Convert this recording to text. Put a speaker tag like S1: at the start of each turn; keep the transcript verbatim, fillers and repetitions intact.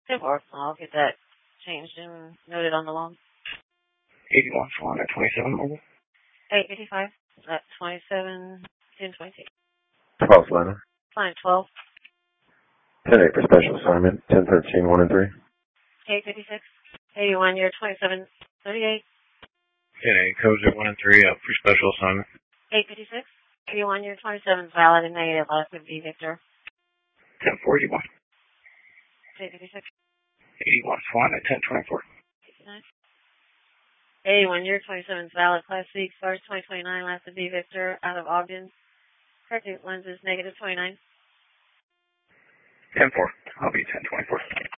S1: Or I'll get that changed and noted on the log.
S2: eighty-one, flying at twenty-seven mobile.
S1: eight fifty-five at twenty-seven, ten twenty-two.
S3: twelve, Atlanta.
S1: Flying twelve.
S3: ten eight for special assignment, ten thirteen, one and three.
S1: eight fifty-six. eighty-one, you're twenty-seven, thirty-eight.
S2: ten eight, Cozy one and three, up for special assignment.
S1: eight fifty-six. eighty-one, you're twenty-seven, valid and negative, last would be Victor.
S2: ten four, eighty-one.
S1: eight fifty-six.
S2: eighty-one, flying at ten twenty-four.
S1: eighty-one, you're twenty-seven, valid, class C, stars twenty twenty-nine, last would be Victor, out of Ogden. Correcting lenses, negative twenty-nine.
S2: ten four, I'll be ten twenty-four.